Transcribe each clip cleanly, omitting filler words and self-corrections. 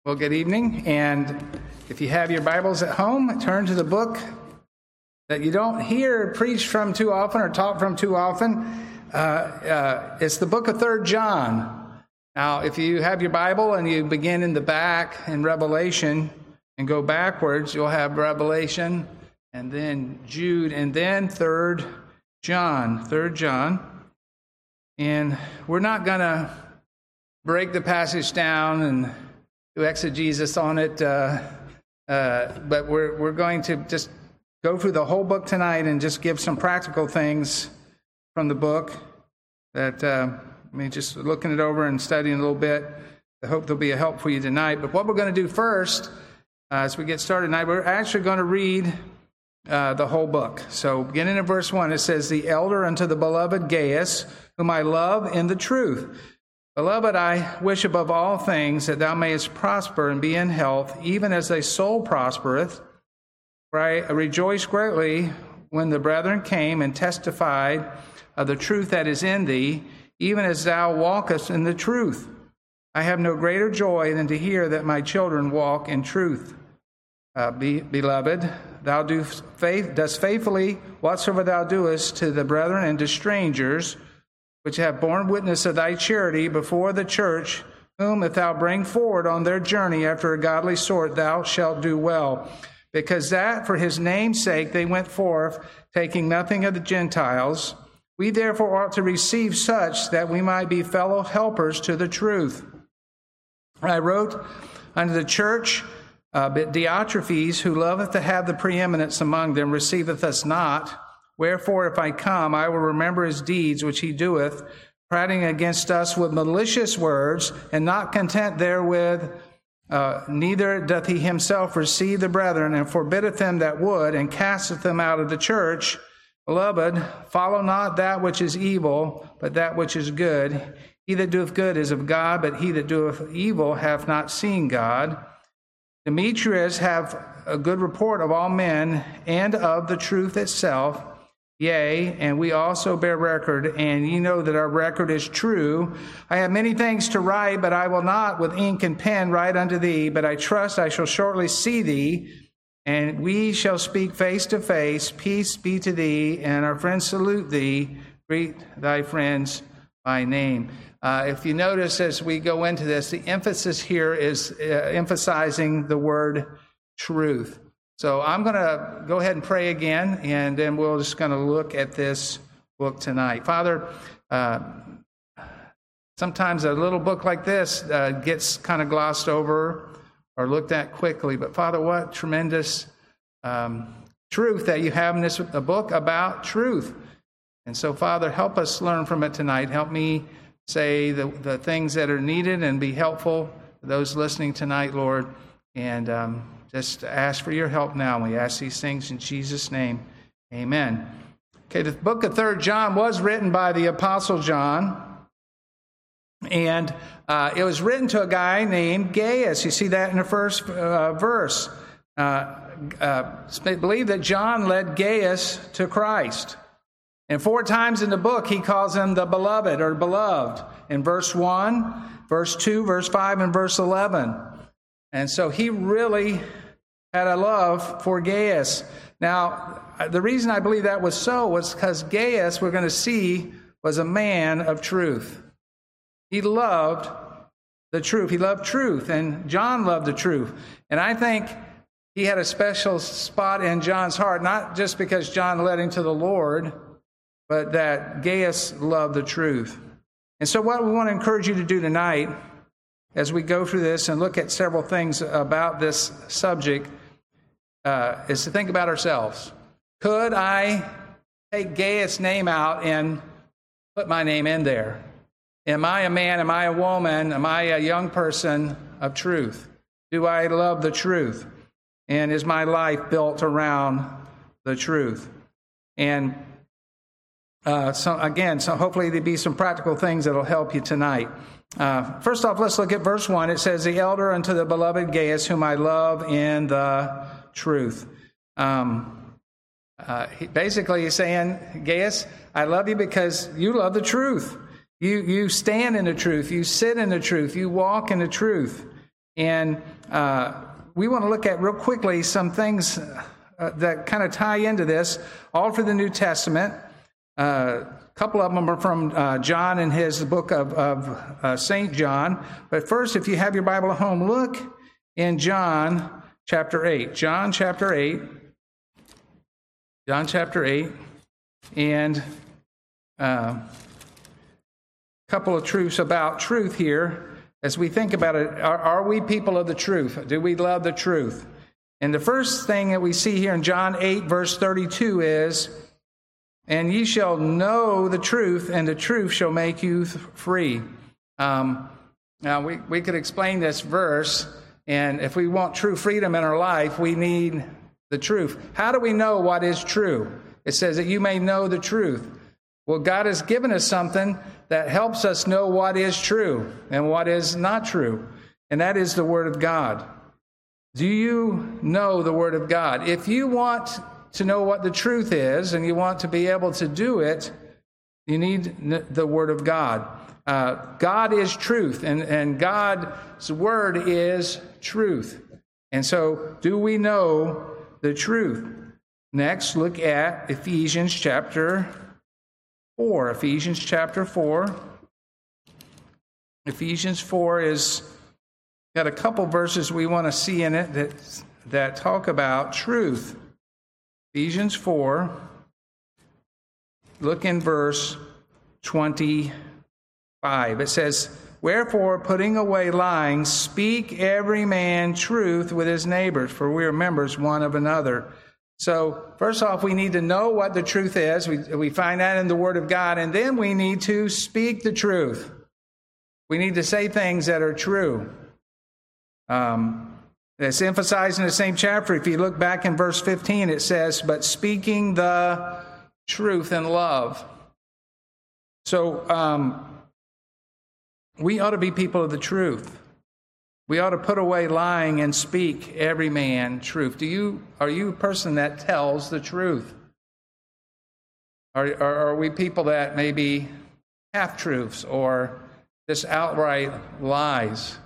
Well, good evening, and if you have your Bibles at home, turn to the book that you don't hear preached from too often or taught from too often. It's the book of 3 John. Now, if you have your Bible and you begin in the back in Revelation and go backwards, you'll have Revelation and then Jude and then 3 John. 3 John. And we're not going to break the passage down and do exegesis on it, but we're going to just go through the whole book tonight and just give some practical things from the book that, just looking it over and studying a little bit, I hope there'll be a help for you tonight. But what we're going to do first, as we get started tonight, we're actually going to read the whole book. So beginning in verse 1, it says, "The elder unto the beloved Gaius, whom I love in the truth. Beloved, I wish above all things that thou mayest prosper and be in health, even as thy soul prospereth. For I rejoiced greatly when the brethren came and testified of the truth that is in thee, even as thou walkest in the truth. I have no greater joy than to hear that my children walk in truth. Beloved, thou dost faithfully whatsoever thou doest to the brethren and to strangers, which have borne witness of thy charity before the church, whom if thou bring forward on their journey after a godly sort, thou shalt do well. Because that for his name's sake they went forth, taking nothing of the Gentiles. We therefore ought to receive such, that we might be fellow helpers to the truth. I wrote unto the church, but Diotrephes, who loveth to have the preeminence among them, receiveth us not. Wherefore, if I come, I will remember his deeds which he doeth, prating against us with malicious words, and not content therewith, neither doth he himself receive the brethren, and forbiddeth them that would, and casteth them out of the church. Beloved, follow not that which is evil, but that which is good. He that doeth good is of God, but he that doeth evil hath not seen God. Demetrius hath a good report of all men, and of the truth itself. Yea, and we also bear record, and ye know that our record is true. I have many things to write, but I will not with ink and pen write unto thee, but I trust I shall shortly see thee, and we shall speak face to face. Peace be to thee, and our friends salute thee. Greet thy friends by name." If you notice as we go into this, the emphasis here is emphasizing the word truth. So I'm going to go ahead and pray again, and then we're just going to look at this book tonight. Father, sometimes a little book like this gets kind of glossed over or looked at quickly. But Father, what tremendous truth that you have in this a book about truth. And so, Father, help us learn from it tonight. Help me say the things that are needed and be helpful to those listening tonight, Lord. And just ask for your help now. We ask these things in Jesus' name. Amen. Okay, the book of 3 John was written by the Apostle John. And it was written to a guy named Gaius. You see that in the first verse. Believe that John led Gaius to Christ. And 4 times in the book, he calls him the beloved or beloved. In verse 1, verse 2, verse 5, and verse 11. And so he really had a love for Gaius. Now, the reason I believe that was so was because Gaius, we're going to see, was a man of truth. He loved the truth. He loved truth, and John loved the truth. And I think he had a special spot in John's heart, not just because John led him to the Lord, but that Gaius loved the truth. And so what we want to encourage you to do tonight, as we go through this and look at several things about this subject, is to think about ourselves. Could I take Gaius' name out and put my name in there? Am I a man? Am I a woman? Am I a young person of truth? Do I love the truth? And is my life built around the truth? And so hopefully there'll be some practical things that'll help you tonight. First off, let's look at verse 1. It says, "The elder unto the beloved Gaius, whom I love in the truth." Basically, he's saying, Gaius, I love you because you love the truth. You stand in the truth. You sit in the truth. You walk in the truth. And we want to look at real quickly some things that kind of tie into this, all for the New Testament. A couple of them are from John in his book of St. John. But first, if you have your Bible at home, look in John chapter 8. John chapter 8. And a couple of truths about truth here. As we think about it, are we people of the truth? Do we love the truth? And the first thing that we see here in John 8, verse 32 is, and ye shall know the truth, and the truth shall make you free. Now, we could explain this verse, and if we want true freedom in our life, we need the truth. How do we know what is true? It says that you may know the truth. Well, God has given us something that helps us know what is true and what is not true, and that is the Word of God. Do you know the Word of God? If you want to know what the truth is and you want to be able to do it, you need the Word of God. God is truth, and God's Word is truth. And so, do we know the truth? Next, look at Ephesians chapter 4. Ephesians chapter 4. Ephesians 4 is got a couple verses we want to see in it that talk about truth. Ephesians 4. Look in verse 25. It says, wherefore, putting away lying, speak every man truth with his neighbors, for we are members one of another. So, first off, we need to know what the truth is. We find that in the Word of God, and then we need to speak the truth. We need to say things that are true. It's emphasized in the same chapter. If you look back in verse 15, it says, but speaking the truth in love. So, we ought to be people of the truth. We ought to put away lying and speak every man truth. Are you a person that tells the truth? Are we people that maybe half-truths or just outright lies?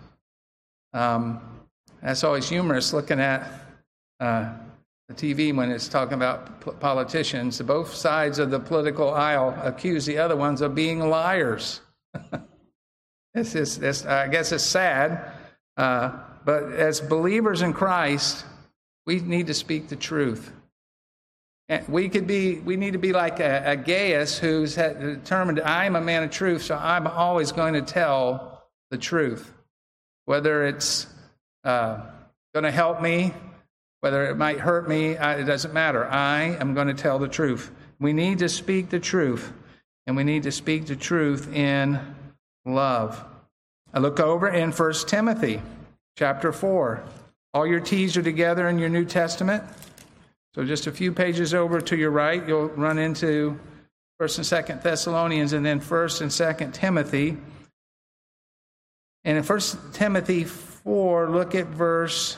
That's always humorous looking at the TV when it's talking about politicians. Both sides of the political aisle accuse the other ones of being liars. I guess it's sad. But as believers in Christ, we need to speak the truth. And we need to be like a Gaius who's determined, I'm a man of truth, so I'm always going to tell the truth. Whether it's going to help me, whether it might hurt me, it doesn't matter. I am going to tell the truth. We need to speak the truth, and we need to speak the truth in love. I look over in 1 Timothy chapter 4. All your T's are together in your New Testament. So just a few pages over to your right, you'll run into 1 and 2 Thessalonians, and then 1 and 2 Timothy. And in 1 Timothy 4, look at verse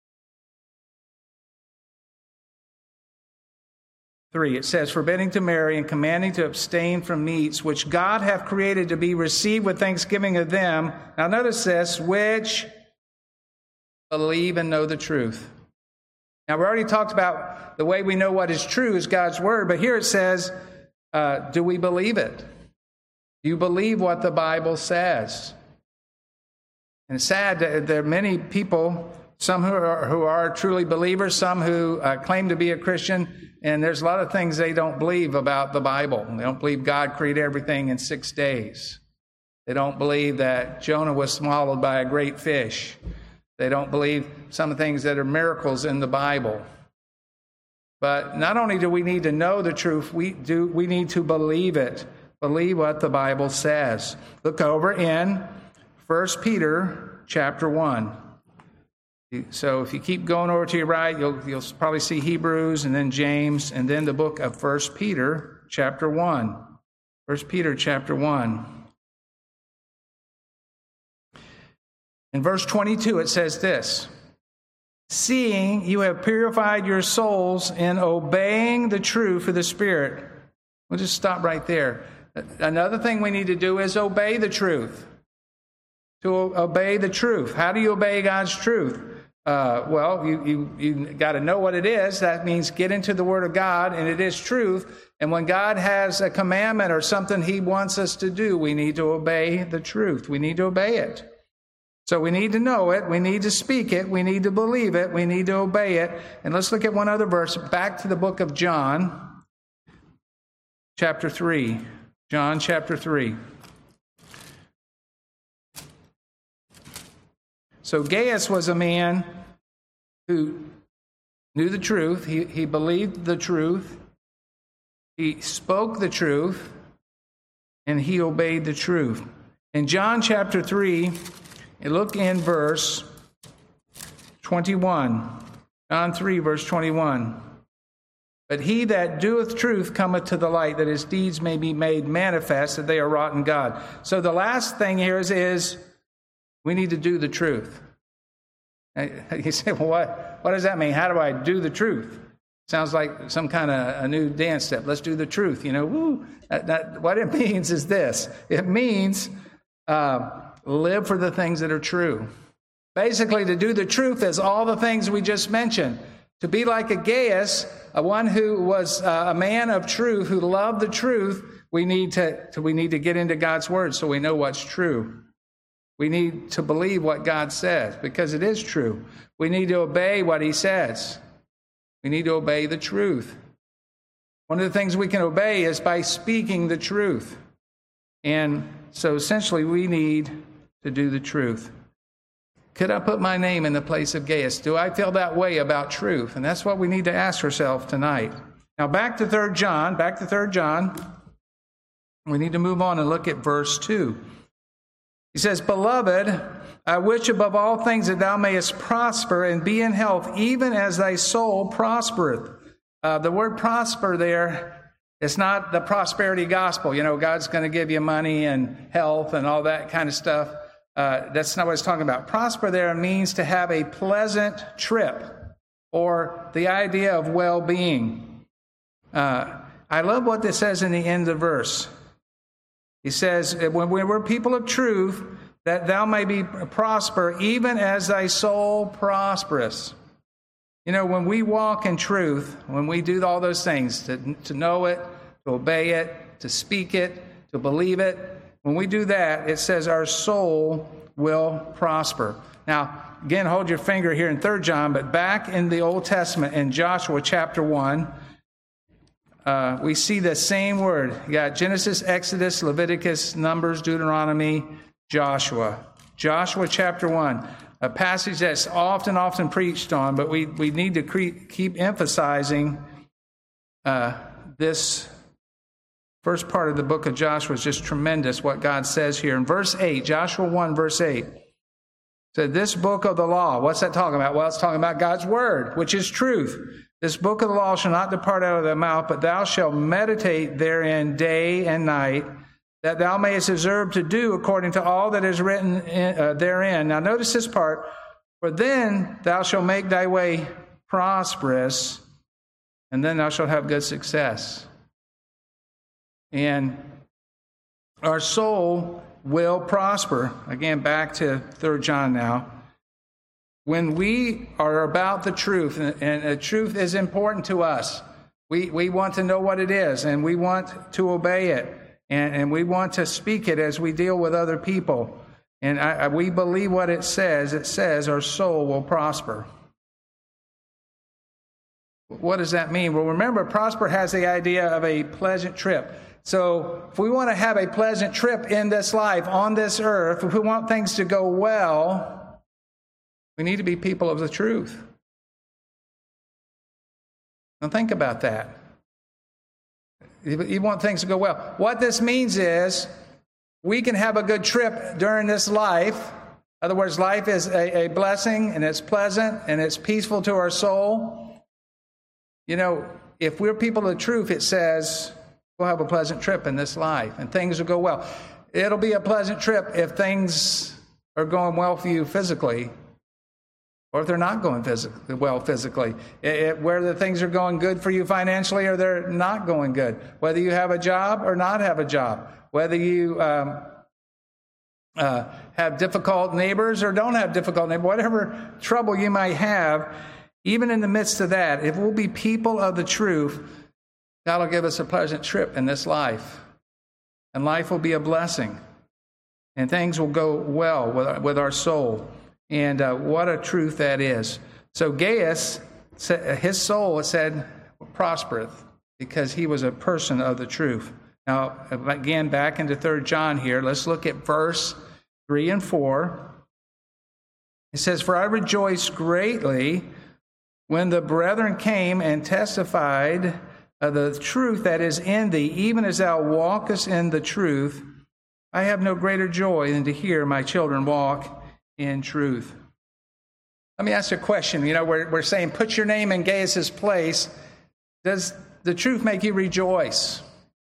3. It says, forbidding to marry and commanding to abstain from meats, which God hath created to be received with thanksgiving of them. Now notice this, which believe and know the truth. Now we already talked about the way we know what is true is God's Word, but here it says, do we believe it? Do you believe what the Bible says? And it's sad that there are many people, some who are truly believers, some who claim to be a Christian, and there's a lot of things they don't believe about the Bible. They don't believe God created everything in 6 days. They don't believe that Jonah was swallowed by a great fish. They don't believe some of the things that are miracles in the Bible. But not only do we need to know the truth, we need to believe it. Believe what the Bible says. Look over in 1 Peter chapter 1. So if you keep going over to your right, you'll probably see Hebrews and then James and then the book of 1 Peter chapter 1. 1 Peter chapter 1. In verse 22 it says this, seeing you have purified your souls in obeying the truth of the Spirit. We'll just stop right there. Another thing we need to do is obey the truth. to obey the truth. How do you obey God's truth? Well, you got to know what it is. That means get into the Word of God, and it is truth. And when God has a commandment or something He wants us to do, we need to obey the truth. We need to obey it. So we need to know it. We need to speak it. We need to believe it. We need to obey it. And let's look at one other verse. Back to the book of John, chapter 3. John chapter 3. So Gaius was a man who knew the truth. He believed the truth. He spoke the truth. And he obeyed the truth. In John chapter 3, look in verse 21. John 3, verse 21. But he that doeth truth cometh to the light, that his deeds may be made manifest, that they are wrought in God. So the last thing here is we need to do the truth. You say, well, what does that mean? How do I do the truth? Sounds like some kind of a new dance step. Let's do the truth. Woo. What it means is this. It means live for the things that are true. Basically, to do the truth is all the things we just mentioned. To be like a Gaius, one who was a man of truth, who loved the truth, we need to get into God's Word so we know what's true. We need to believe what God says because it is true. We need to obey what He says. We need to obey the truth. One of the things we can obey is by speaking the truth. And so essentially we need to do the truth. Could I put my name in the place of Gaius? Do I feel that way about truth? And that's what we need to ask ourselves tonight. Now back to 3 John. We need to move on and look at verse 2. He says, Beloved, I wish above all things that thou mayest prosper and be in health, even as thy soul prospereth. The word prosper there, it's not the prosperity gospel. God's going to give you money and health and all that kind of stuff. That's not what it's talking about. Prosper there means to have a pleasant trip or the idea of well-being. I love what this says in the end of the verse. He says, when we're people of truth, that thou may be prosper, even as thy soul prospereth. When we walk in truth, when we do all those things, to know it, to obey it, to speak it, to believe it, when we do that, it says our soul will prosper. Now, again, hold your finger here in 3 John, but back in the Old Testament, in Joshua chapter 1, we see the same word. You got Genesis, Exodus, Leviticus, Numbers, Deuteronomy, Joshua. Joshua chapter 1, a passage that's often preached on, but we need to keep emphasizing this first part of the book of Joshua is just tremendous, what God says here. In verse 8, Joshua 1, verse 8, said, This book of the law, what's that talking about? Well, it's talking about God's word, which is truth. This book of the law shall not depart out of thy mouth, but thou shalt meditate therein day and night, that thou mayest observe to do according to all that is written therein. Now notice this part. For then thou shalt make thy way prosperous, and then thou shalt have good success. And our soul will prosper. Again, back to 3 John now. When we are about the truth, and the truth is important to us, we want to know what it is, and we want to obey it, and we want to speak it as we deal with other people. And we believe what it says. It says our soul will prosper. What does that mean? Well, remember, prosper has the idea of a pleasant trip. So if we want to have a pleasant trip in this life, on this earth, if we want things to go well, we need to be people of the truth. Now think about that. You want things to go well. What this means is we can have a good trip during this life. In other words, life is a blessing, and it's pleasant, and it's peaceful to our soul. If we're people of the truth, it says we'll have a pleasant trip in this life, and things will go well. It'll be a pleasant trip if things are going well for you physically, or if they're not going well physically. Whether things are going good for you financially or they're not going good. Whether you have a job or not have a job. Whether you have difficult neighbors or don't have difficult neighbors, whatever trouble you might have, even in the midst of that, if we'll be people of the truth, God will give us a pleasant trip in this life. And life will be a blessing. And things will go well with our soul. And what a truth that is. So Gaius, his soul, it said, prospereth, because he was a person of the truth. Now, again, back into 3 John here, let's look at verse 3 and 4. It says, "For I rejoiced greatly when the brethren came and testified of the truth that is in thee, even as thou walkest in the truth. I have no greater joy than to hear my children walk in truth." Let me ask you a question. You know, we're saying put your name in Gaius' place. Does the truth make you rejoice?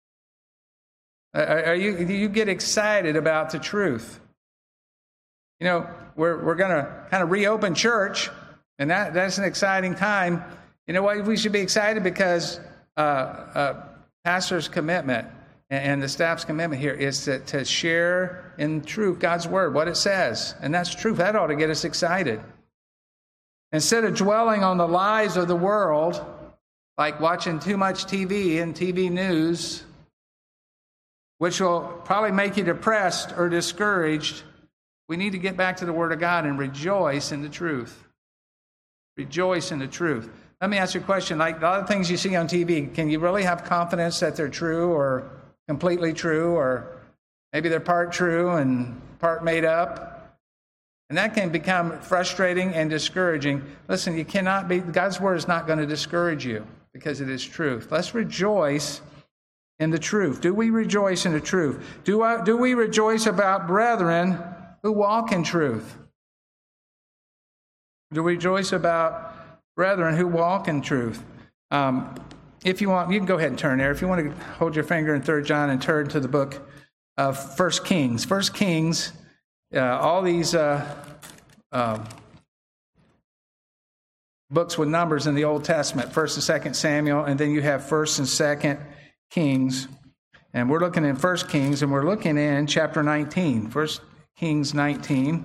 Do you get excited about the truth? You know, we're going to kind of reopen church, and that's an exciting time. You know what? We should be excited because pastor's commitment and the staff's commitment here is to share in truth God's word, what it says. And that's truth. That ought to get us excited. Instead of dwelling on the lies of the world, like watching too much TV and TV news, which will probably make you depressed or discouraged, we need to get back to the Word of God and rejoice in the truth. Rejoice in the truth. Let me ask you a question. Like a lot of things you see on TV, can you really have confidence that they're true or completely true, or maybe they're part true and part made up? And that can become frustrating and discouraging. Listen, you cannot be, God's Word is not going to discourage you because it is truth. Let's rejoice in the truth. Do we rejoice in the truth? Do we rejoice about brethren who walk in truth? Do we rejoice about brethren who walk in truth? If you want, you can go ahead and turn there. If you want to hold your finger in 3 John and turn to the book of 1 Kings. 1 Kings, all these books with numbers in the Old Testament, 1 and 2 Samuel, and then you have 1 and 2 Kings. And we're looking in 1 Kings, and we're looking in chapter 19, 1 Kings 19.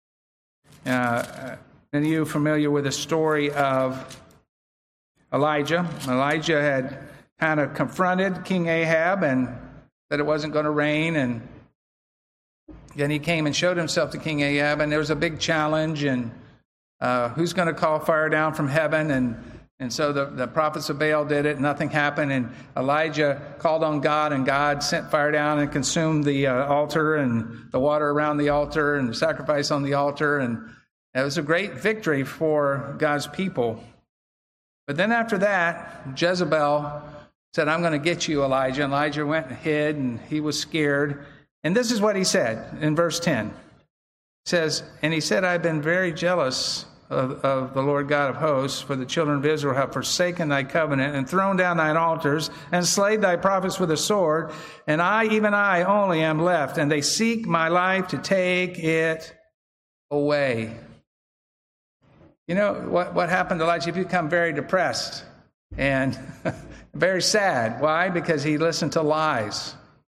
Are you familiar with the story of Elijah? Elijah had kind of confronted King Ahab and said it wasn't going to rain, and then he came and showed himself to King Ahab, and there was a big challenge, and who's going to call fire down from heaven? And so the prophets of Baal did it. Nothing happened. And Elijah called on God, and God sent fire down and consumed the altar and the water around the altar and the sacrifice on the altar. And it was a great victory for God's people. But then after that, Jezebel said, "I'm going to get you, Elijah." And Elijah went and hid, and he was scared. And this is what he said in verse 10. It says, "And he said, I've been very jealous of the Lord God of hosts, for the children of Israel have forsaken thy covenant and thrown down thine altars and slayed thy prophets with a sword. And I, even I only am left, and they seek my life to take it away." You know what happened to Elijah? He became very depressed and very sad. Why? Because he listened to lies.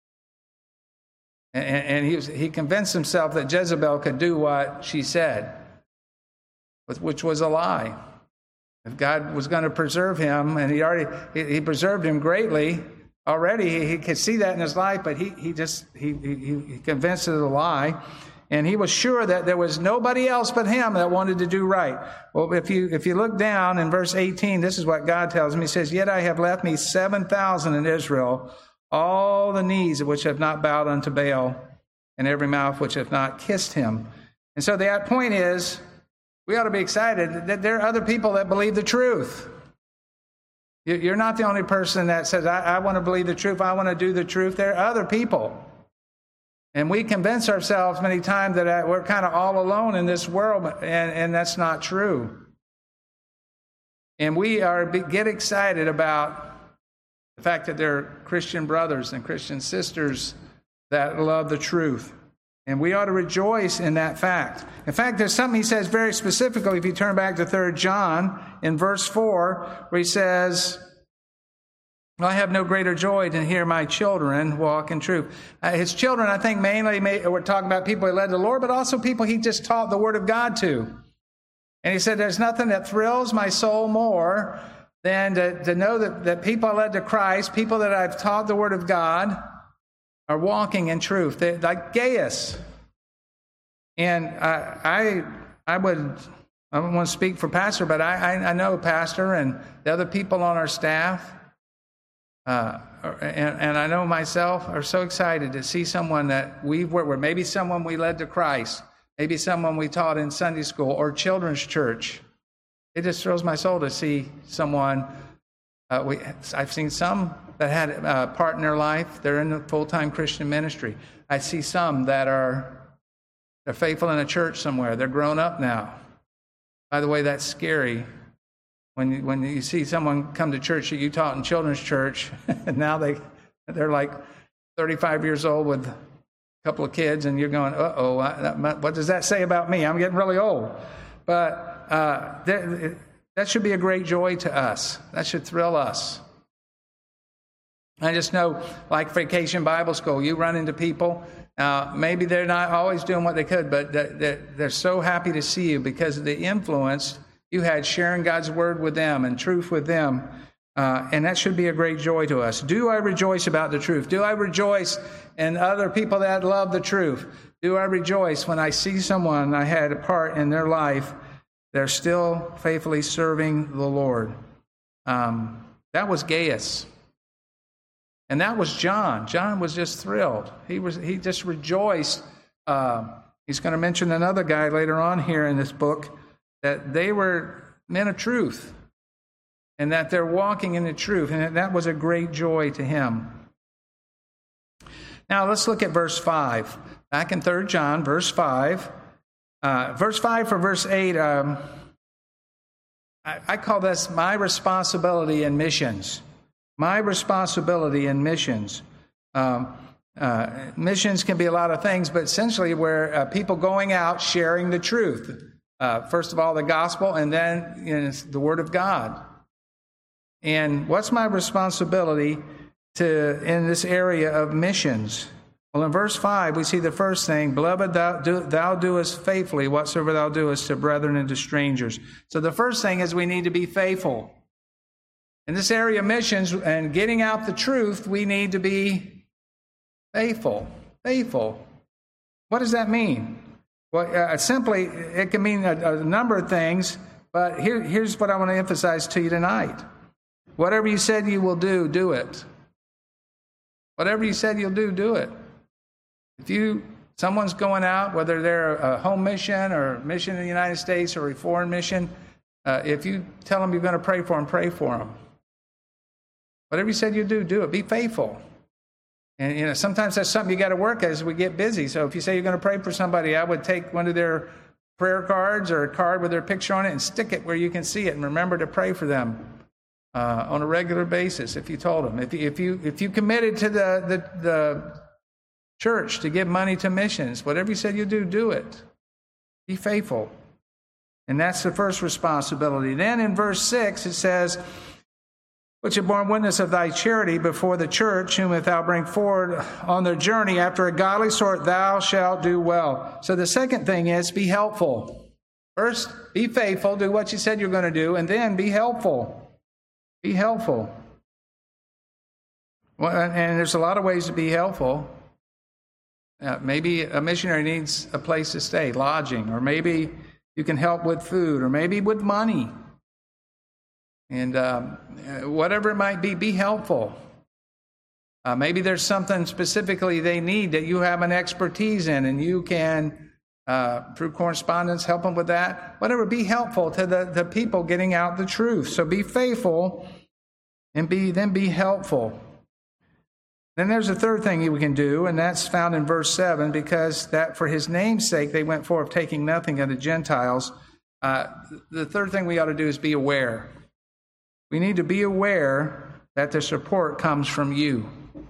And he convinced himself that Jezebel could do what she said, which was a lie. If God was going to preserve him, and he preserved him greatly already, he could see that in his life, but he convinced it a lie, and he was sure that there was nobody else but him that wanted to do right. Well, if you look down in verse 18, this is what God tells him. He says, "Yet I have left me 7,000 in Israel, all the knees of which have not bowed unto Baal, and every mouth which hath not kissed him." And so the point is, we ought to be excited that there are other people that believe the truth. You're not the only person that says, I want to believe the truth, I want to do the truth. There are other people. And we convince ourselves many times that we're kind of all alone in this world, and that's not true. And we get excited about the fact that there are Christian brothers and Christian sisters that love the truth. And we ought to rejoice in that fact. In fact, there's something he says very specifically, if you turn back to 3 John in verse 4, where he says, I have no greater joy than hear my children walk in truth. His children, I think, mainly we're talking about people he led to the Lord, but also people he just taught the Word of God to. And he said, there's nothing that thrills my soul more than to know that people I led to Christ, people that I've taught the Word of God, are walking in truth. They're like Gaius. And I don't want to speak for Pastor, but I know Pastor and the other people on our staff, and I know myself, are so excited to see someone that we've worked with, maybe someone we led to Christ, maybe someone we taught in Sunday school or children's church. It just thrills my soul to see someone. I've seen some that had a part in their life. They're in the full-time Christian ministry. I see some that they're faithful in a church somewhere. They're grown up now. By the way, that's scary. When you see someone come to church that you taught in children's church, and now they're like 35 years old with a couple of kids, and you're going, uh-oh, what does that say about me? I'm getting really old. But that should be a great joy to us. That should thrill us. I just know, like Vacation Bible School, you run into people, maybe they're not always doing what they could, but they're so happy to see you because of the influence you had sharing God's Word with them and truth with them. And that should be a great joy to us. Do I rejoice about the truth? Do I rejoice in other people that love the truth? Do I rejoice when I see someone I had a part in their life, they're still faithfully serving the Lord? That was Gaius. And that was John. John was just thrilled. He just rejoiced. He's going to mention another guy later on here in this book, that they were men of truth and that they're walking in the truth. And that was a great joy to him. Now let's look at verse 5. Back in 3 John, verse 5. Verse 5 for verse 8, I call this my responsibility in missions. My responsibility in missions. Missions can be a lot of things, but essentially we're people going out sharing the truth. First of all, the gospel, and then the Word of God. And what's my responsibility in this area of missions? Well, in verse 5, we see the first thing, beloved, thou doest faithfully whatsoever thou doest to brethren and to strangers. So the first thing is we need to be faithful. In this area of missions and getting out the truth, we need to be faithful. Faithful. What does that mean? Well, simply, it can mean a number of things, but here's what I want to emphasize to you tonight. Whatever you said you will do, do it. Whatever you said you'll do, do it. If someone's going out, whether they're a home mission or a mission in the United States or a foreign mission, if you tell them you're going to pray for them, pray for them. Whatever you said you'll do, do it. Be faithful. And sometimes that's something you got to work as we get busy. So if you say you're going to pray for somebody, I would take one of their prayer cards or a card with their picture on it and stick it where you can see it, and remember to pray for them on a regular basis. If you told them, if you committed to the church to give money to missions, whatever you said you do it. Be faithful, and that's the first responsibility. Then in verse 6 it says, which have borne witness of thy charity before the church, whom if thou bring forward on their journey after a godly sort, thou shalt do well. So the second thing is be helpful. First, be faithful, do what you said you're going to do, and then be helpful. Be helpful. Well, and there's a lot of ways to be helpful. Maybe a missionary needs a place to stay, lodging, or maybe you can help with food, or maybe with money. And whatever it might be helpful. Maybe there's something specifically they need that you have an expertise in, and you can, through correspondence, help them with that. Whatever, be helpful to the people getting out the truth. So be faithful and then be helpful. Then there's a third thing we can do, and that's found in verse 7, because that for his name's sake they went forth taking nothing of the Gentiles. The third thing we ought to do is be aware. We need to be aware that the support comes from you.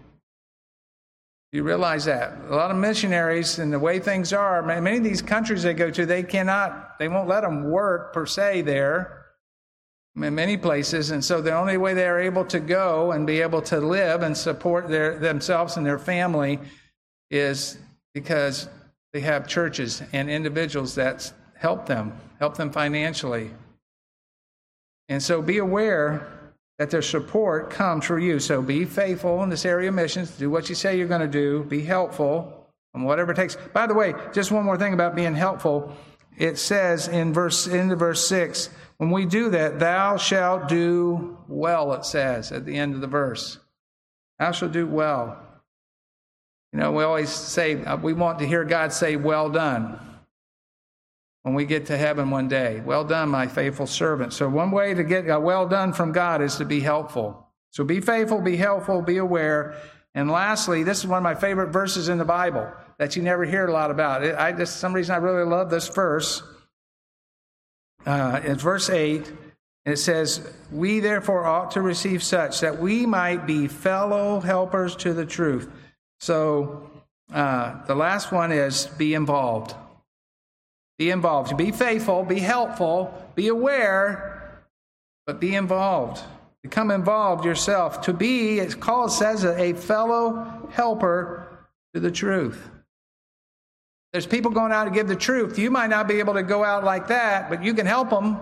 You realize that? A lot of missionaries, and the way things are, many of these countries they go to, they won't let them work per se there. in many places. And so the only way they are able to go and be able to live and support themselves and their family is because they have churches and individuals that help them financially. And so be aware that their support comes through you. So be faithful in this area of missions. Do what you say you're going to do. Be helpful and whatever it takes. By the way, just one more thing about being helpful. It says in verse 6, when we do that, thou shalt do well, it says at the end of the verse. Thou shalt do well. You know, we always say, we want to hear God say, well done, when we get to heaven one day. Well done, my faithful servant. So one way to get a well done from God is to be helpful. So be faithful, be helpful, be aware. And lastly, this is one of my favorite verses in the Bible that you never hear a lot about. For some reason, I really love this verse. It's verse 8. And it says, we therefore ought to receive such that we might be fellow helpers to the truth. So the last one is be involved. Be involved. Be faithful, be helpful, be aware, but be involved. Become involved yourself. To be, it's called, says, a fellow helper to the truth. There's people going out to give the truth. You might not be able to go out like that, but you can help them.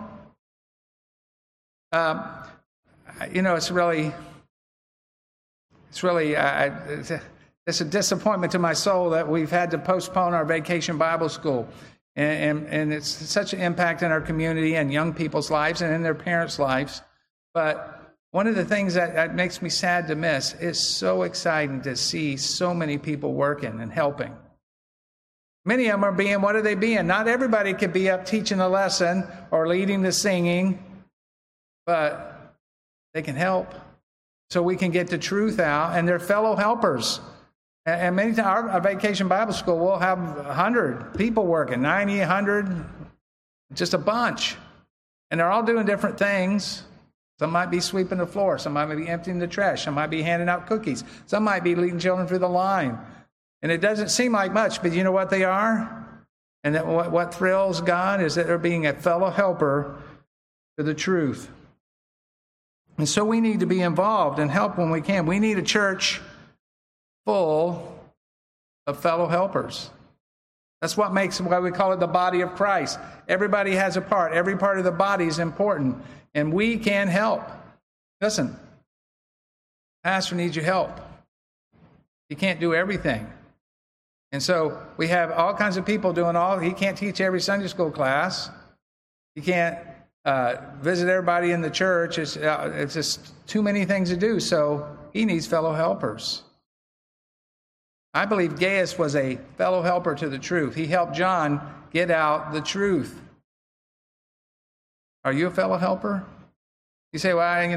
It's a disappointment to my soul that we've had to postpone our Vacation Bible School. And it's such an impact in our community and young people's lives and in their parents' lives. But one of the things that makes me sad to miss is so exciting to see so many people working and helping. Many of them are being, what are they being? Not everybody could be up teaching a lesson or leading the singing, but they can help so we can get the truth out, and they're fellow helpers. And many times, our Vacation Bible School will have 100 people working, 90, 100, just a bunch. And they're all doing different things. Some might be sweeping the floor. Some might be emptying the trash. Some might be handing out cookies. Some might be leading children through the line. And it doesn't seem like much, but you know what they are? And that what thrills God is that they're being a fellow helper to the truth. And so we need to be involved and help when we can. We need a church full of fellow helpers. That's what makes why we call it the body of Christ. Everybody has a part. Every part of the body is important. And we can help. Listen, pastor needs your help. He can't do everything. And so we have all kinds of people doing he can't teach every Sunday school class. He can't visit everybody in the church. It's just too many things to do. So he needs fellow helpers. I believe Gaius was a fellow helper to the truth. He helped John get out the truth. Are you a fellow helper? You say, well, I don't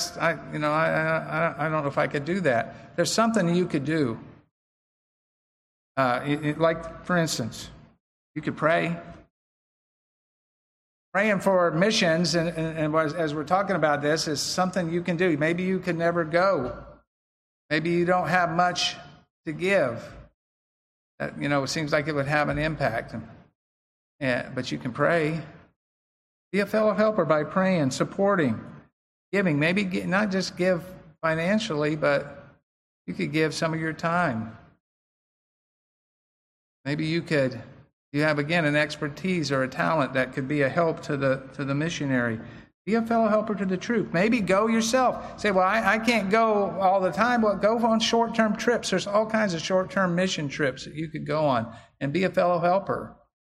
know if I could do that. There's something you could do. Like, for instance, you could pray. Praying for missions, and as we're talking about this, is something you can do. Maybe you can never go. Maybe you don't have much to give. It seems like it would have an impact. But you can pray. Be a fellow helper by praying, supporting, giving. Maybe not just give financially, but you could give some of your time. Maybe you have, again, an expertise or a talent that could be a help to the missionary. Be a fellow helper to the truth. Maybe go yourself. Say, well, I can't go all the time. Well, go on short-term trips. There's all kinds of short-term mission trips that you could go on and be a fellow helper.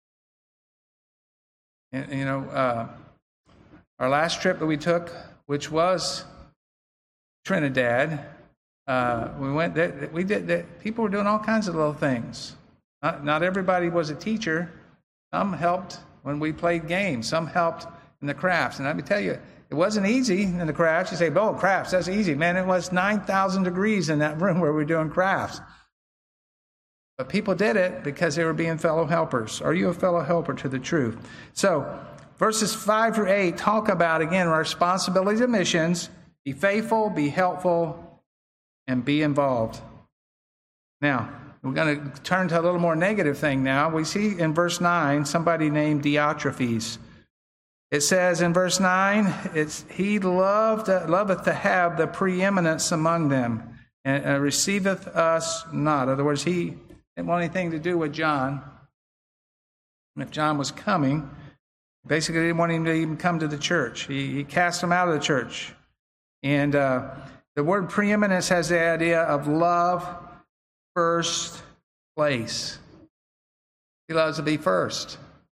And, our last trip that we took, which was Trinidad, we went there. We did that. People were doing all kinds of little things. Not everybody was a teacher. Some helped when we played games. Some helped in the crafts. And let me tell you, it wasn't easy in the crafts. You say, oh, crafts, that's easy. Man, it was 9,000 degrees in that room where we were doing crafts. But people did it because they were being fellow helpers. Are you a fellow helper to the truth? So, verses 5 through 8 talk about, again, our responsibilities of missions. Be faithful, be helpful, and be involved. Now, we're going to turn to a little more negative thing now. We see in verse 9 somebody named Diotrephes. It says in verse 9, he loveth to have the preeminence among them, and receiveth us not. In other words, he didn't want anything to do with John. If John was coming, basically he didn't want him to even come to the church. He cast him out of the church. And the word preeminence has the idea of love, first place. He loves to be first.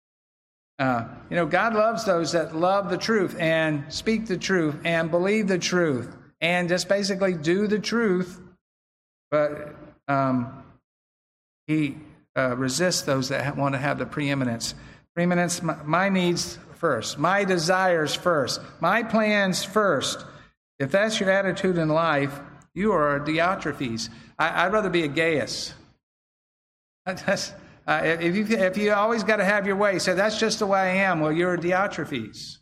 God loves those that love the truth and speak the truth and believe the truth and just basically do the truth. But he resists those that want to have the preeminence. Preeminence, my needs first, my desires first, my plans first. If that's your attitude in life, you are a Diotrephes. I'd rather be a Gaius. If you always got to have your way, say, that's just the way I am, well, you're a Diotrephes.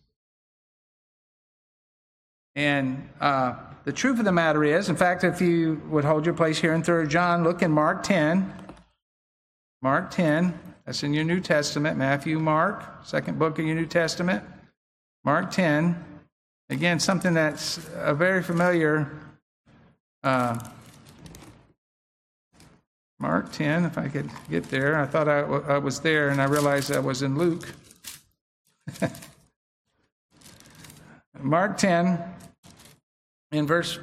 And the truth of the matter is, in fact, if you would hold your place here in 3 John, look in Mark 10. Mark 10, that's in your New Testament. Matthew, Mark, second book of your New Testament. Mark 10. Again, something that's a very familiar. Mark 10, if I could get there. I thought I was there, and I realized I was in Luke. Mark 10, in verse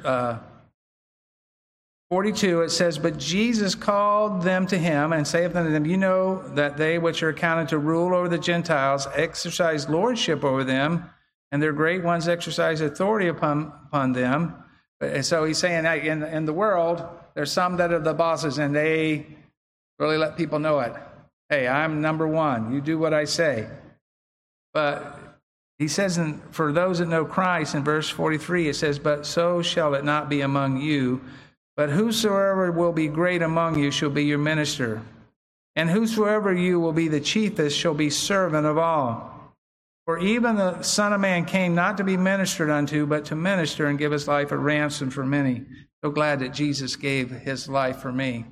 42, it says, But Jesus called them to him, and saith unto them, You know that they which are accounted to rule over the Gentiles exercise lordship over them, and their great ones exercise authority upon them. And so he's saying that in the world, there's some that are the bosses, and they really let people know it. Hey, I'm number one. You do what I say. But he says, for those that know Christ, in verse 43, it says, But so shall it not be among you. But whosoever will be great among you shall be your minister. And whosoever you will be the chiefest shall be servant of all. For even the Son of Man came not to be ministered unto, but to minister and give his life a ransom for many. So glad that Jesus gave his life for me.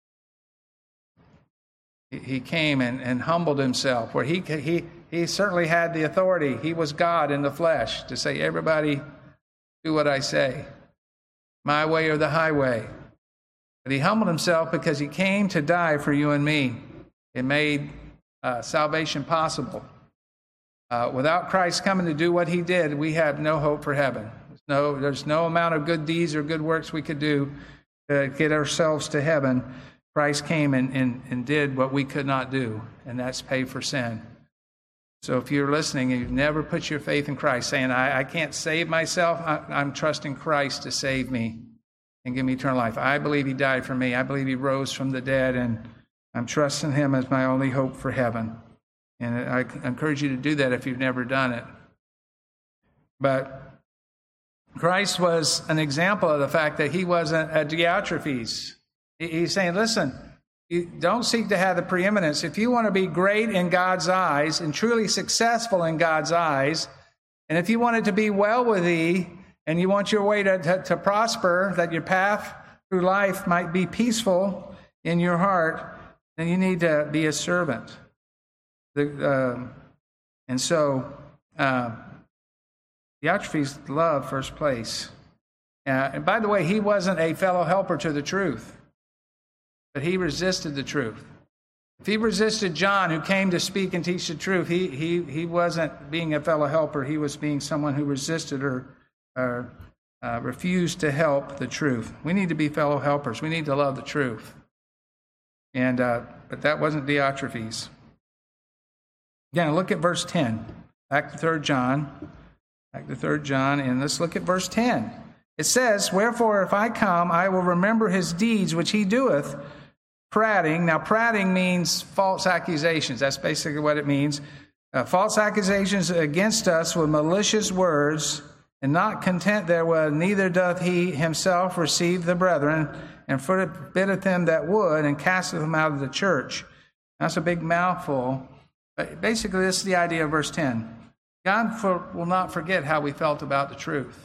He came and humbled himself, where he certainly had the authority. He was God in the flesh to say, everybody do what I say, my way or the highway. But he humbled himself because he came to die for you and me. It made salvation possible. Without Christ coming to do what he did, we have no hope for heaven. There's no amount of good deeds or good works we could do to get ourselves to heaven. Christ came and did what we could not do, and that's pay for sin. So if you're listening and you've never put your faith in Christ, saying, I can't save myself, I'm trusting Christ to save me and give me eternal life. I believe he died for me. I believe he rose from the dead, and I'm trusting him as my only hope for heaven. And I encourage you to do that if you've never done it. But Christ was an example of the fact that he wasn't a Diotrephes. He's saying, listen, you don't seek to have the preeminence. If you want to be great in God's eyes and truly successful in God's eyes, and if you want it to be well with thee, and you want your way to prosper, that your path through life might be peaceful in your heart, then you need to be a servant. And so, Diotrephes loved first place. And by the way, he wasn't a fellow helper to the truth, but he resisted the truth. If he resisted John, who came to speak and teach the truth, he wasn't being a fellow helper. He was being someone who resisted or refused to help the truth. We need to be fellow helpers. We need to love the truth. And but that wasn't Diotrephes. Again, look at verse 10. Back to 3 John. And let's look at verse 10. It says, Wherefore, if I come, I will remember his deeds which he doeth, prating. Now, prating means false accusations. That's basically what it means. False accusations against us with malicious words, and not content therewith, neither doth he himself receive the brethren, and forbiddeth them that would, and casteth them out of the church. That's a big mouthful. But basically, this is the idea of verse 10. God will not forget how we felt about the truth.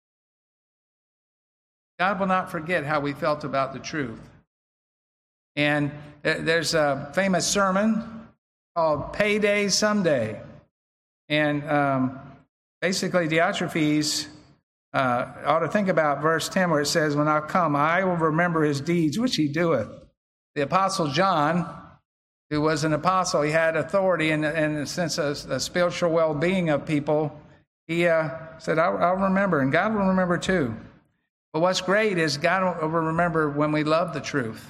God will not forget how we felt about the truth. And there's a famous sermon called Payday Someday. And basically, Diotrephes ought to think about verse 10 where it says, when I come, I will remember his deeds, which he doeth. The Apostle John, who was an apostle, he had authority in the sense of the spiritual well-being of people. He said, I'll remember, and God will remember too. But what's great is God will remember when we love the truth,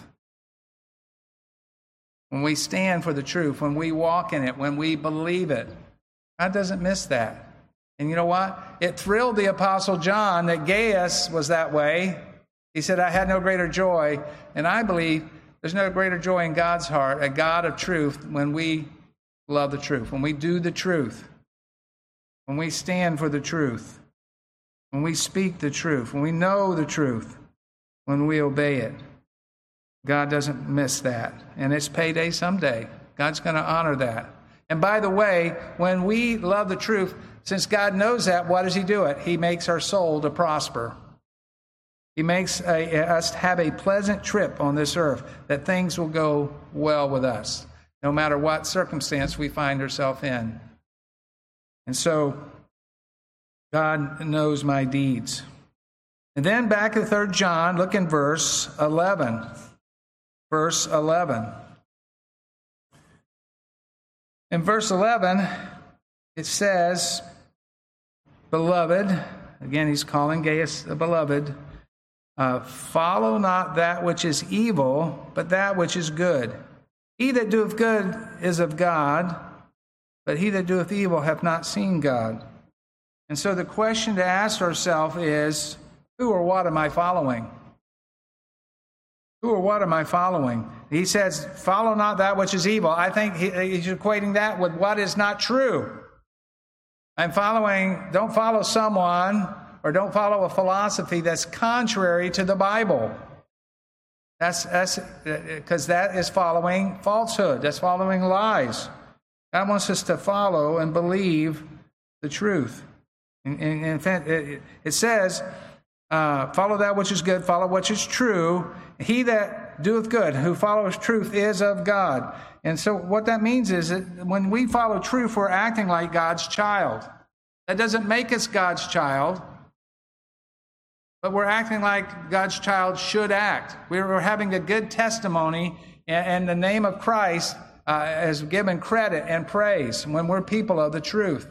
when we stand for the truth, when we walk in it, when we believe it. God doesn't miss that. And you know what? It thrilled the Apostle John that Gaius was that way. He said, I had no greater joy. And I believe there's no greater joy in God's heart, a God of truth, when we love the truth, when we do the truth, when we stand for the truth, when we speak the truth, when we know the truth, when we obey it. God doesn't miss that. And it's payday someday. God's going to honor that. And by the way, when we love the truth, since God knows that, what does he do it? He makes our soul to prosper. He makes us have a pleasant trip on this earth, that things will go well with us, no matter what circumstance we find ourselves in. And so, God knows my deeds. And then back to 3 John, look in verse 11. Verse 11. In verse 11, it says, Beloved, again he's calling Gaius a beloved, follow not that which is evil, but that which is good. He that doeth good is of God, but he that doeth evil hath not seen God. And so the question to ask ourselves is, who or what am I following? Who or what am I following? He says, follow not that which is evil. I think he's equating that with what is not true. Don't follow someone or don't follow a philosophy that's contrary to the Bible. That's because that is following falsehood. That's following lies. God wants us to follow and believe the truth. In fact, it says, follow that which is good, follow what is true. He that doeth good, who follows truth, is of God. And so what that means is that when we follow truth, we're acting like God's child. That doesn't make us God's child, but we're acting like God's child should act. We're having a good testimony, and the name of Christ is given credit and praise when we're people of the truth.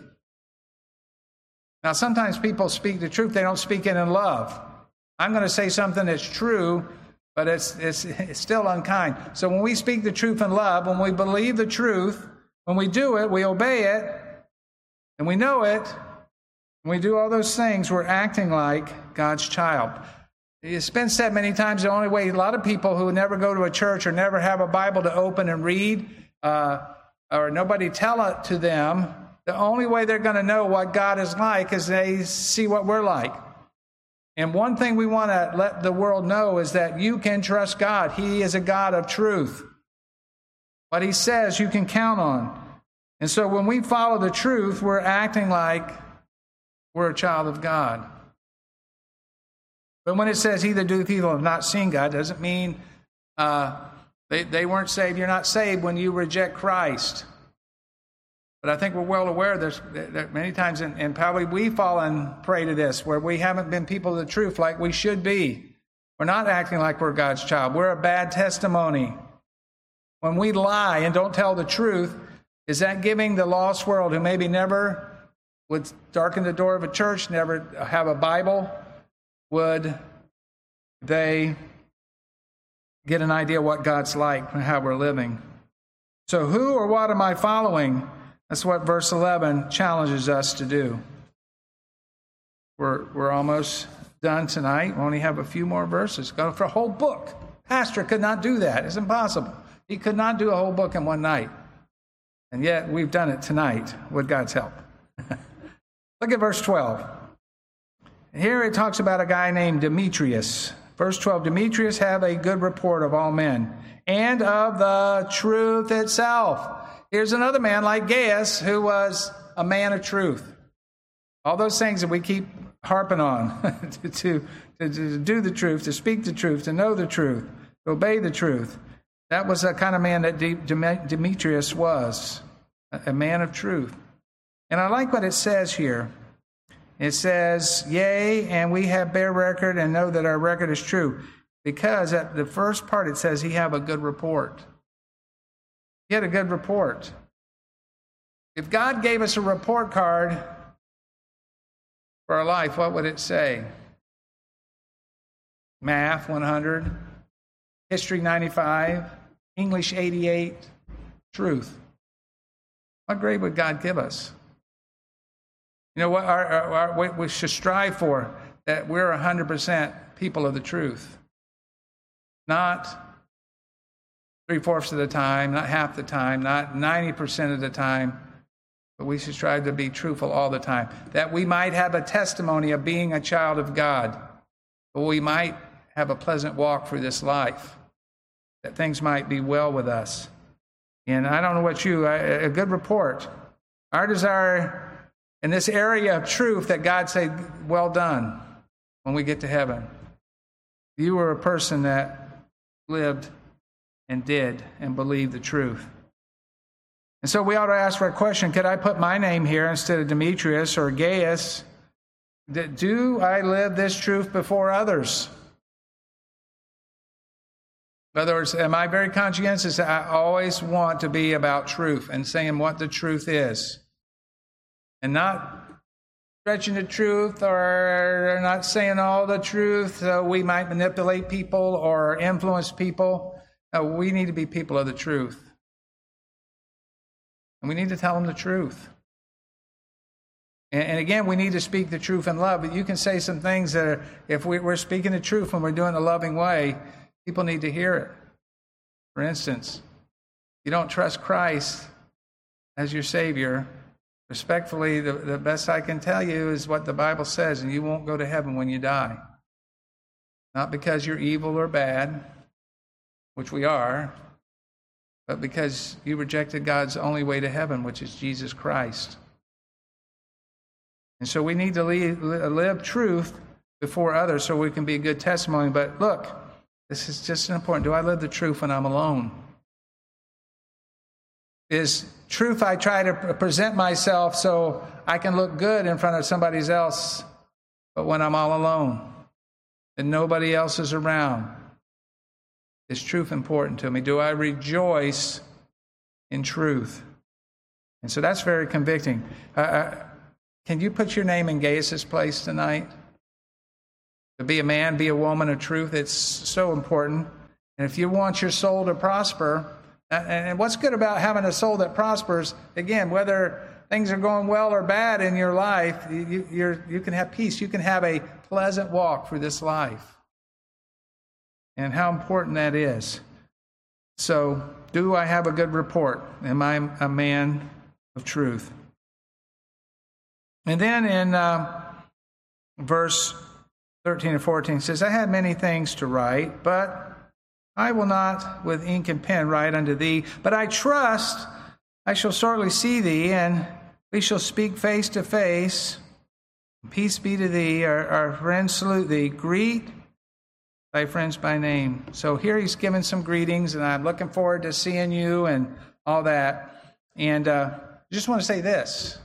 Now, sometimes people speak the truth, they don't speak it in love. I'm going to say something that's true, but it's still unkind. So when we speak the truth in love, when we believe the truth, when we do it, we obey it, and we know it, when we do all those things, we're acting like God's child. It's been said many times, the only way a lot of people who never go to a church or never have a Bible to open and read, or nobody tell it to them, the only way they're going to know what God is like is they see what we're like. And one thing we want to let the world know is that you can trust God. He is a God of truth. What he says, you can count on. And so when we follow the truth, we're acting like we're a child of God. But when it says, he that doeth evil have not seen God, doesn't mean they weren't saved. You're not saved when you reject Christ. But I think we're well aware that many times, and probably we fall and prey to this, where we haven't been people of the truth like we should be. We're not acting like we're God's child. We're a bad testimony. When we lie and don't tell the truth, is that giving the lost world, who maybe never would darken the door of a church, never have a Bible, would they get an idea what God's like and how we're living? So who or what am I following? That's what verse 11 challenges us to do. We're almost done tonight. We only have a few more verses. Go for a whole book. Pastor could not do that. It's impossible. He could not do a whole book in one night. And yet we've done it tonight with God's help. Look at verse 12. Here it talks about a guy named Demetrius. Verse 12, Demetrius have a good report of all men, and of the truth itself. Here's another man like Gaius who was a man of truth. All those things that we keep harping on, to do the truth, to speak the truth, to know the truth, to obey the truth. That was the kind of man that Demetrius was, a man of truth. And I like what it says here. It says, yea, and we have bear record and know that our record is true. Because at the first part it says he have a good report. He had a good report. If God gave us a report card for our life, what would it say? Math 100, history 95, English 88, truth. What grade would God give us? You know what we should strive for? That we're 100% people of the truth. Not 3/4 of the time, not half the time, not 90% of the time, but we should strive to be truthful all the time. That we might have a testimony of being a child of God, but we might have a pleasant walk through this life, that things might be well with us. And I don't know what a good report. Our desire in this area of truth that God say, well done, when we get to heaven. You were a person that lived and did and believed the truth. And so we ought to ask for a question, could I put my name here instead of Demetrius or Gaius? Do I live this truth before others? In other words, am I very conscientious? I always want to be about truth and saying what the truth is. And not stretching the truth or not saying all the truth so we might manipulate people or influence people. No, we need to be people of the truth. And we need to tell them the truth. And again, we need to speak the truth in love. But you can say some things that are, if we're speaking the truth when we're doing it a loving way, people need to hear it. For instance, you don't trust Christ as your Savior. Respectfully, the best I can tell you is what the Bible says, and you won't go to heaven when you die. Not because you're evil or bad, which we are, but because you rejected God's only way to heaven, which is Jesus Christ. And so we need to live truth before others so we can be a good testimony. But look, this is just important. Do I live the truth when I'm alone? Is truth I try to present myself so I can look good in front of somebody else, but when I'm all alone and nobody else is around, is truth important to me? Do I rejoice in truth? And so that's very convicting. Can you put your name in Gaius' place tonight? To be a man, be a woman of truth, it's so important. And if you want your soul to prosper, and what's good about having a soul that prospers, again, whether things are going well or bad in your life, you can have peace. You can have a pleasant walk through this life. And how important that is. So, do I have a good report? Am I a man of truth? And then in verse 13 and 14 says, I had many things to write, but I will not with ink and pen write unto thee, but I trust I shall shortly see thee, and we shall speak face to face. Peace be to thee. Our friends salute thee. Greet thy friends by name. So here he's giving some greetings, and I'm looking forward to seeing you and all that. And I just want to say this.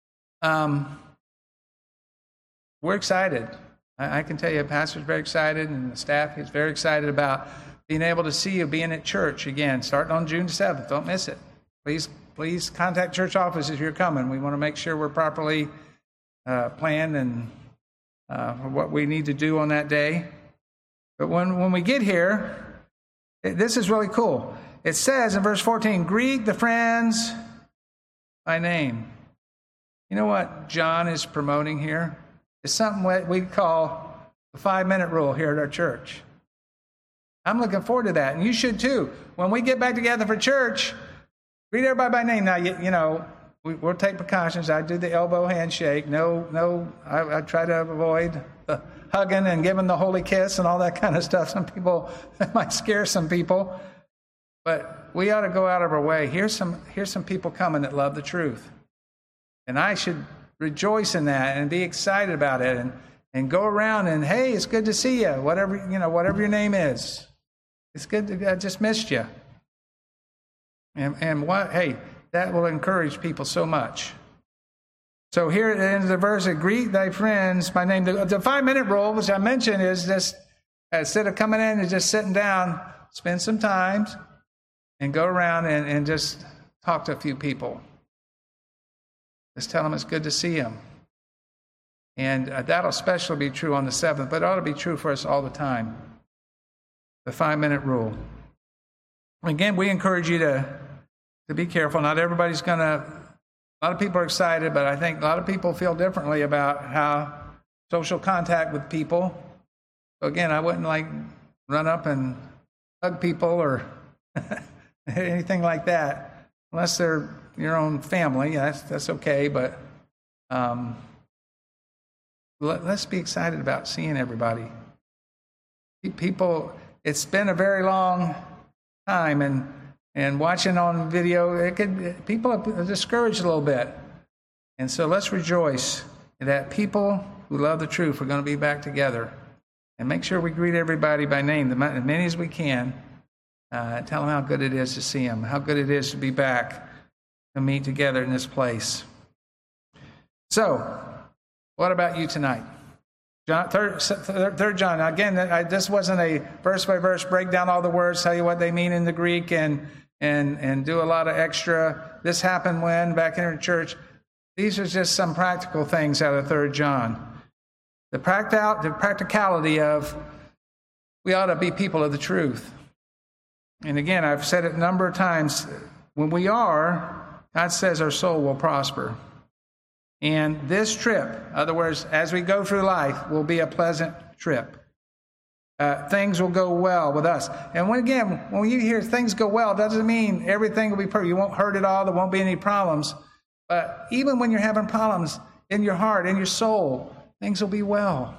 We're excited. I can tell you, the pastor's very excited, and the staff is very excited about being able to see you being at church again, starting on June 7th. Don't miss it. Please contact church office if you're coming. We want to make sure we're properly planned and what we need to do on that day. But when we get here, this is really cool. It says in verse 14, greet the friends by name. You know what John is promoting here? It's something what we call the 5-minute rule here at our church. I'm looking forward to that, and you should too. When we get back together for church, greet everybody by name. Now, you know, we'll take precautions. I do the elbow handshake. I try to avoid the hugging and giving the holy kiss and all that kind of stuff. Some people, that might scare some people. But we ought to go out of our way. Here's some people coming that love the truth. And I should rejoice in that and be excited about it and go around and, hey, it's good to see you, whatever your name is. It's good I just missed you. And that will encourage people so much. So here at the end of the verse, greet thy friends by name. The 5-minute rule, which I mentioned, is just instead of coming in and just sitting down, spend some time and go around and just talk to a few people. Just tell them it's good to see them. And that'll especially be true on the 7th, but it ought to be true for us all the time. The 5-minute rule. Again, we encourage you to be careful. Not everybody's going to... A lot of people are excited, but I think a lot of people feel differently about how social contact with people. So again, I wouldn't run up and hug people or anything like that, unless they're your own family. That's okay, but let's be excited about seeing everybody. People, it's been a very long time, and watching on video, people are discouraged a little bit. And so let's rejoice that people who love the truth are going to be back together. And make sure we greet everybody by name, as many as we can. Tell them how good it is to see them, how good it is to be back and meet together in this place. So, what about you tonight? Third John. Again, this wasn't a verse-by-verse breakdown all the words, tell you what they mean in the Greek, and do a lot of extra. This happened when back in the church. These are just some practical things out of 3 John. The practicality of we ought to be people of the truth. And again, I've said it a number of times. When we are, God says our soul will prosper. And this trip, in other words, as we go through life, will be a pleasant trip. Things will go well with us. And when you hear things go well, it doesn't mean everything will be perfect. You won't hurt at all. There won't be any problems. But even when you're having problems in your heart, in your soul, things will be well.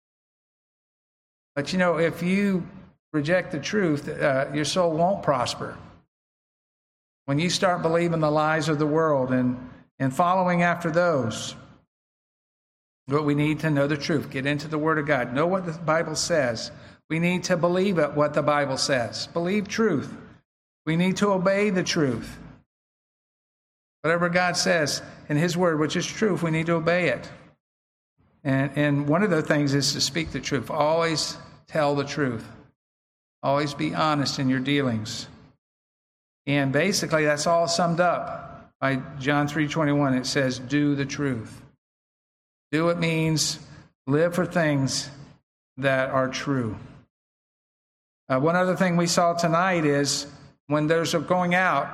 But if you reject the truth, your soul won't prosper. When you start believing the lies of the world and following after those, but we need to know the truth. Get into the Word of God. Know what the Bible says. We need to believe what the Bible says. Believe truth. We need to obey the truth. Whatever God says in His Word, which is truth, we need to obey it. And one of the things is to speak the truth. Always tell the truth. Always be honest in your dealings. And basically, that's all summed up by John 3:21. It says, do the truth. Do it means live for things that are true. One other thing we saw tonight is when those are going out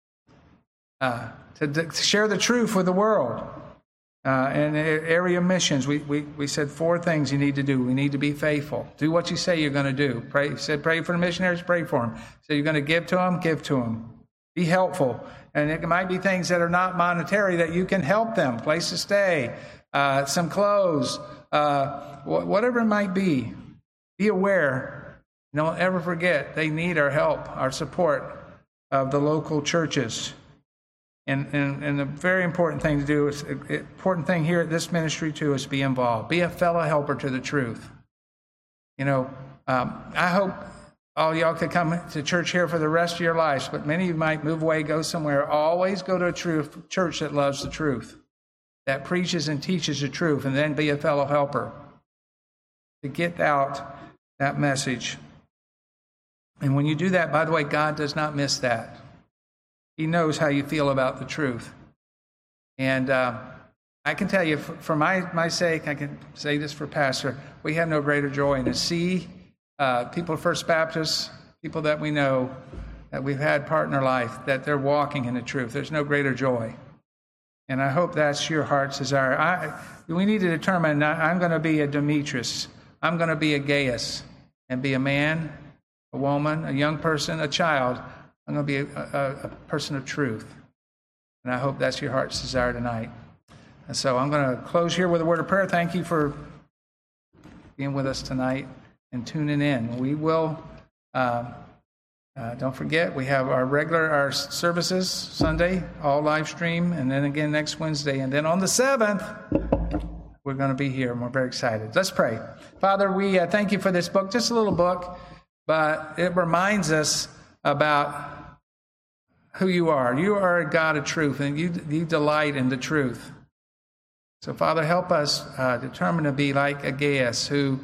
to share the truth with the world. And area missions, we said 4 things you need to do. We need to be faithful. Do what you say you're going to do. Pray. Said pray for the missionaries, pray for them. So you're going to give to them, give to them. Be helpful. And it might be things that are not monetary that you can help them. Place to stay, some clothes, whatever it might be. Be aware. Don't ever forget they need our help, our support of the local churches. And the very important thing to do is, important thing here at this ministry too, is be involved. Be a fellow helper to the truth. I hope all y'all could come to church here for the rest of your lives, but many of you might move away, go somewhere. Always go to a church that loves the truth, that preaches and teaches the truth, and then be a fellow helper to get out that message. And when you do that, by the way, God does not miss that. He knows how you feel about the truth. And I can tell you, for my sake, I can say this for Pastor, we have no greater joy than to see people of First Baptist, people that we know, that we've had part in our life, that they're walking in the truth. There's no greater joy. And I hope that's your heart's desire. We need to determine, I'm going to be a Demetrius. I'm going to be a Gaius and be a man, a woman, a young person, a child. I'm going to be a person of truth. And I hope that's your heart's desire tonight. And so I'm going to close here with a word of prayer. Thank you for being with us tonight and tuning in. We will, don't forget, we have our services Sunday, all live stream, and then again next Wednesday. And then on the 7th, we're going to be here, and we're very excited. Let's pray. Father, we thank you for this book, just a little book, but it reminds us about who you are. You are a God of truth, and you delight in the truth. So, Father, help us determine to be like Aggeus, who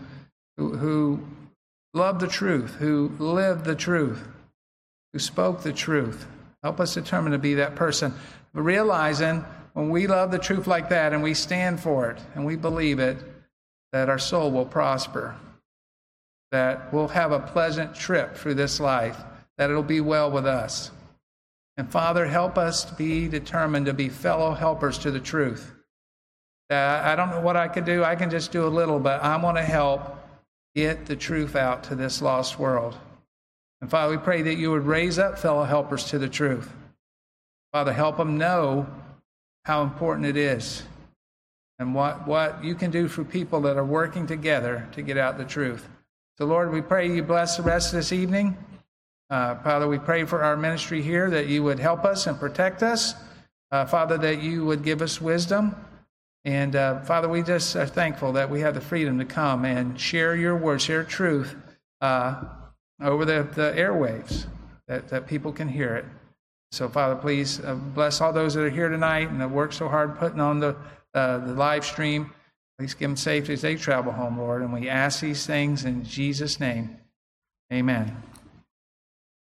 loved the truth, who lived the truth, who spoke the truth. Help us determine to be that person, realizing when we love the truth like that and we stand for it and we believe it, that our soul will prosper, that we'll have a pleasant trip through this life, that it'll be well with us. And Father, help us to be determined to be fellow helpers to the truth. I don't know what I can do. I can just do a little, but I want to help get the truth out to this lost world. And Father, we pray that you would raise up fellow helpers to the truth. Father, help them know how important it is and what you can do for people that are working together to get out the truth. So, Lord, we pray you bless the rest of this evening. Father, we pray for our ministry here that you would help us and protect us. Father, that you would give us wisdom. And Father, we just are thankful that we have the freedom to come and share your word, share truth over the airwaves, that people can hear it. So, Father, please bless all those that are here tonight and that work so hard putting on the live stream. Please give them safety as they travel home, Lord. And we ask these things in Jesus' name. Amen.